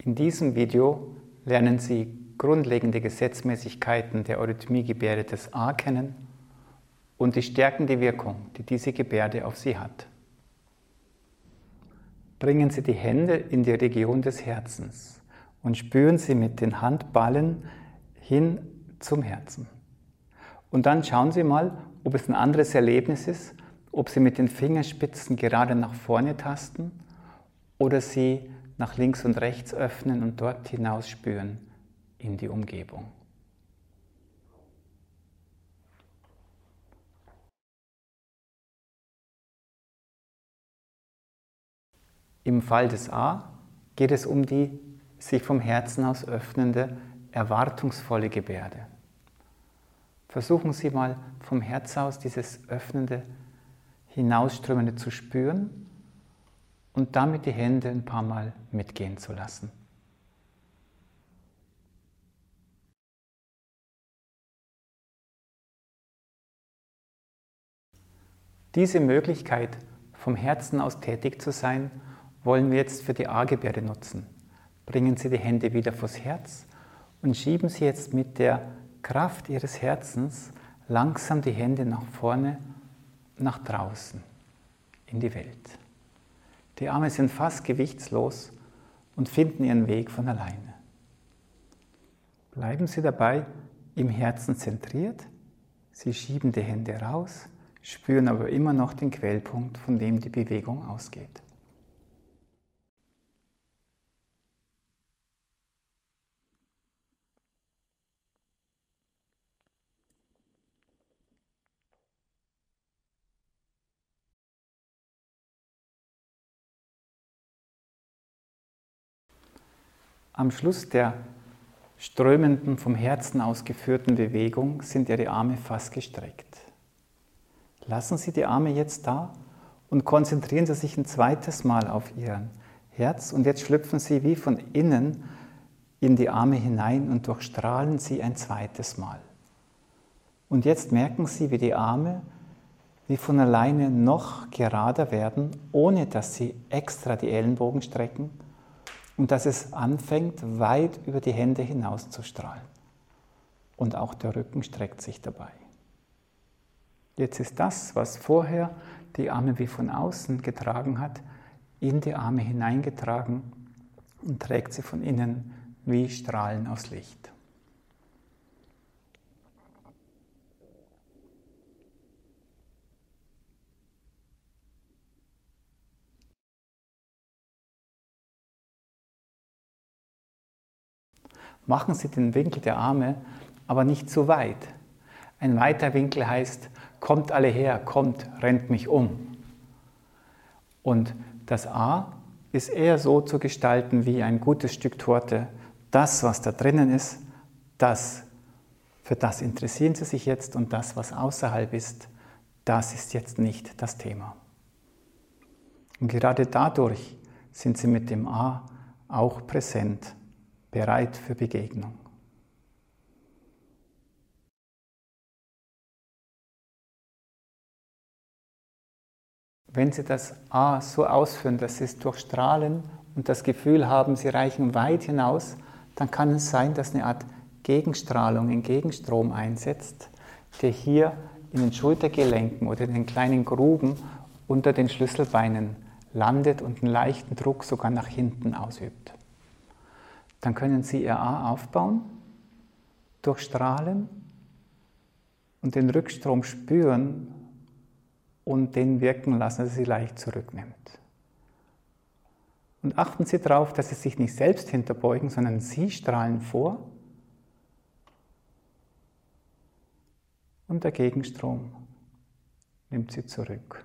In diesem Video lernen Sie grundlegende Gesetzmäßigkeiten der Eurythmiegebärde des A kennen und die stärkende Wirkung, die diese Gebärde auf Sie hat. Bringen Sie die Hände in die Region des Herzens und spüren Sie mit den Handballen hin zum Herzen. Und dann schauen Sie mal, ob es ein anderes Erlebnis ist, ob Sie mit den Fingerspitzen gerade nach vorne tasten oder Sie nach links und rechts öffnen und dort hinaus spüren in die Umgebung. Im Fall des A geht es um die sich vom Herzen aus öffnende, erwartungsvolle Gebärde. Versuchen Sie mal vom Herz aus dieses öffnende, hinausströmende zu spüren und damit die Hände ein paar Mal mitgehen zu lassen. Diese Möglichkeit, vom Herzen aus tätig zu sein, wollen wir jetzt für die A-Gebärde nutzen. Bringen Sie die Hände wieder vors Herz und schieben Sie jetzt mit der Kraft Ihres Herzens langsam die Hände nach vorne, nach draußen, in die Welt. Die Arme sind fast gewichtslos und finden ihren Weg von alleine. Bleiben Sie dabei im Herzen zentriert. Sie schieben die Hände raus, spüren aber immer noch den Quellpunkt, von dem die Bewegung ausgeht. Am Schluss der strömenden, vom Herzen ausgeführten Bewegung sind Ihre Arme fast gestreckt. Lassen Sie die Arme jetzt da und konzentrieren Sie sich ein zweites Mal auf Ihr Herz. Und jetzt schlüpfen Sie wie von innen in die Arme hinein und durchstrahlen Sie ein zweites Mal. Und jetzt merken Sie, wie die Arme wie von alleine noch gerader werden, ohne dass Sie extra die Ellenbogen strecken, und dass es anfängt, weit über die Hände hinaus zu strahlen. Und auch der Rücken streckt sich dabei. Jetzt ist das, was vorher die Arme wie von außen getragen hat, in die Arme hineingetragen und trägt sie von innen wie Strahlen aus Licht. Machen Sie den Winkel der Arme aber nicht zu weit. Ein weiter Winkel heißt, kommt alle her, kommt, rennt mich um. Und das A ist eher so zu gestalten wie ein gutes Stück Torte. Das, was da drinnen ist, für das interessieren Sie sich jetzt, und das, was außerhalb ist, das ist jetzt nicht das Thema. Und gerade dadurch sind Sie mit dem A auch präsent, bereit für Begegnung. Wenn Sie das A so ausführen, dass Sie es durchstrahlen und das Gefühl haben, Sie reichen weit hinaus, dann kann es sein, dass eine Art Gegenstrahlung, ein Gegenstrom einsetzt, der hier in den Schultergelenken oder in den kleinen Gruben unter den Schlüsselbeinen landet und einen leichten Druck sogar nach hinten ausübt. Dann können Sie Ihr A aufbauen, durchstrahlen und den Rückstrom spüren und den wirken lassen, dass er Sie leicht zurücknimmt. Und achten Sie darauf, dass Sie sich nicht selbst hinterbeugen, sondern Sie strahlen vor und der Gegenstrom nimmt Sie zurück.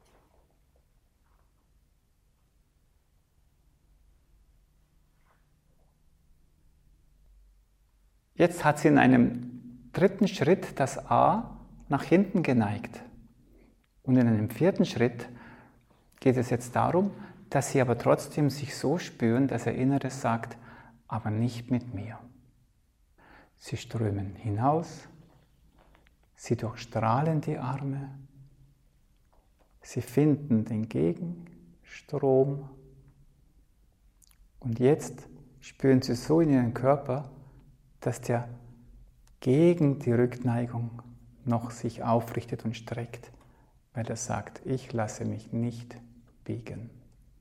Jetzt hat sie in einem dritten Schritt das A nach hinten geneigt. Und in einem vierten Schritt geht es jetzt darum, dass sie aber trotzdem sich so spüren, dass ihr Inneres sagt, aber nicht mit mir. Sie strömen hinaus, sie durchstrahlen die Arme, sie finden den Gegenstrom und jetzt spüren Sie so in Ihren Körper, dass der gegen die Rückneigung noch sich aufrichtet und streckt, weil er sagt, ich lasse mich nicht biegen.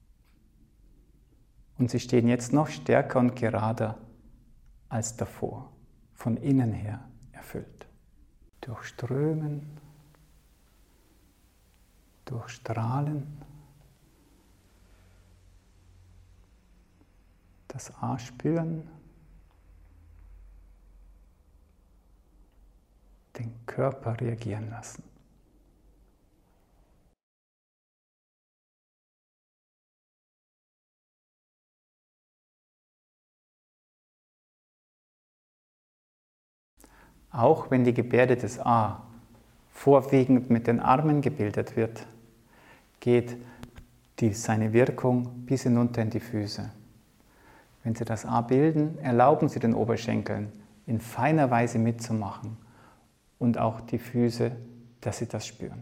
Und Sie stehen jetzt noch stärker und gerader als davor, von innen her erfüllt. Durchströmen, durchstrahlen, das A spüren, den Körper reagieren lassen. Auch wenn die Gebärde des A vorwiegend mit den Armen gebildet wird, geht seine Wirkung bis hinunter in die Füße. Wenn Sie das A bilden, erlauben Sie den Oberschenkeln in feiner Weise mitzumachen und auch die Füße, dass sie das spüren.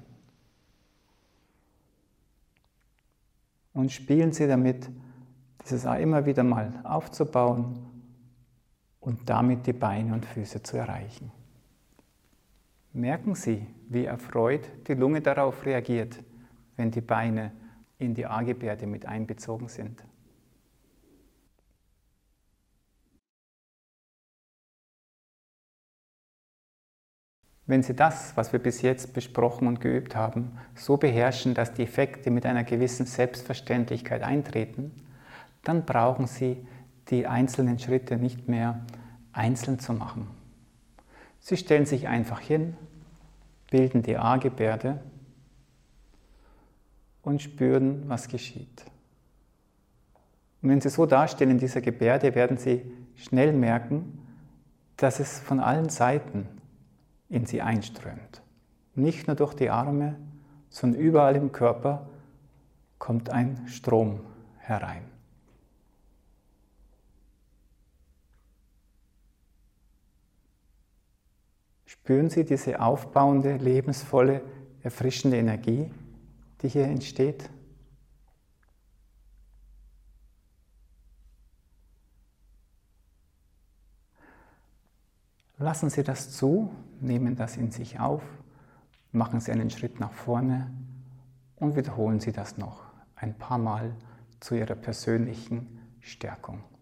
Und spielen Sie damit, dieses A immer wieder mal aufzubauen und damit die Beine und Füße zu erreichen. Merken Sie, wie erfreut die Lunge darauf reagiert, wenn die Beine in die A-Gebärde mit einbezogen sind. Wenn Sie das, was wir bis jetzt besprochen und geübt haben, so beherrschen, dass die Effekte mit einer gewissen Selbstverständlichkeit eintreten, dann brauchen Sie die einzelnen Schritte nicht mehr einzeln zu machen. Sie stellen sich einfach hin, bilden die A-Gebärde und spüren, was geschieht. Und wenn Sie so dastehen in dieser Gebärde, werden Sie schnell merken, dass es von allen Seiten in Sie einströmt. Nicht nur durch die Arme, sondern überall im Körper kommt ein Strom herein. Spüren Sie diese aufbauende, lebensvolle, erfrischende Energie, die hier entsteht? Lassen Sie das zu, nehmen das in sich auf, machen Sie einen Schritt nach vorne und wiederholen Sie das noch ein paar Mal zu Ihrer persönlichen Stärkung.